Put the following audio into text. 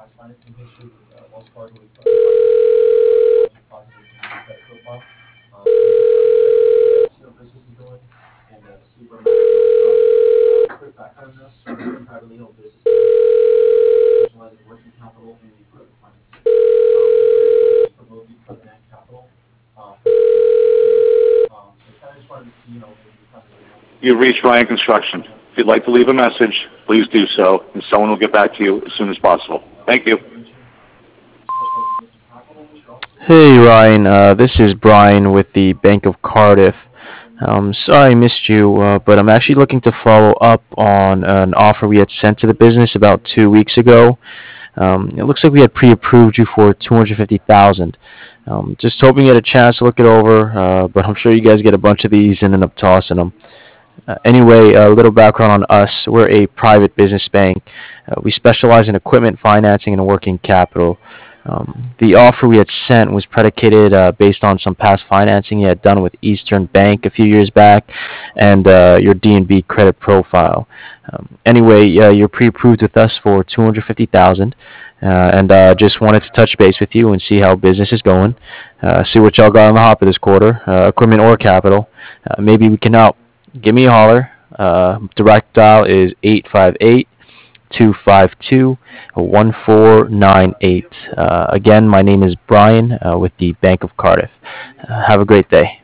You've reached Ryan Construction. If you'd like to leave a message, please do so, and someone will get back to you as soon as possible. Thank you. Hey Ryan, this is Brian with the Bank of Cardiff. Sorry I missed you, but I'm actually looking to follow up on an offer we had sent to the business about 2 weeks ago. It looks like we had pre-approved you for 250,000. Just hoping you had a chance to look it over, but I'm sure you guys get a bunch of these and end up tossing them. Anyway, a little background on us. We're a private business bank. We specialize in equipment financing and working capital. The offer we had sent was predicated based on some past financing you had done with Eastern Bank a few years back, and your D&B credit profile. Anyway, you're pre-approved with us for 250,000, and just wanted to touch base with you and see how business is going. See what y'all got on the hopper this quarter, equipment or capital. Maybe we can help. Give me a holler. Direct dial is 858 252 1498. Again, my name is Brian with the Bank of Cardiff. Have a great day.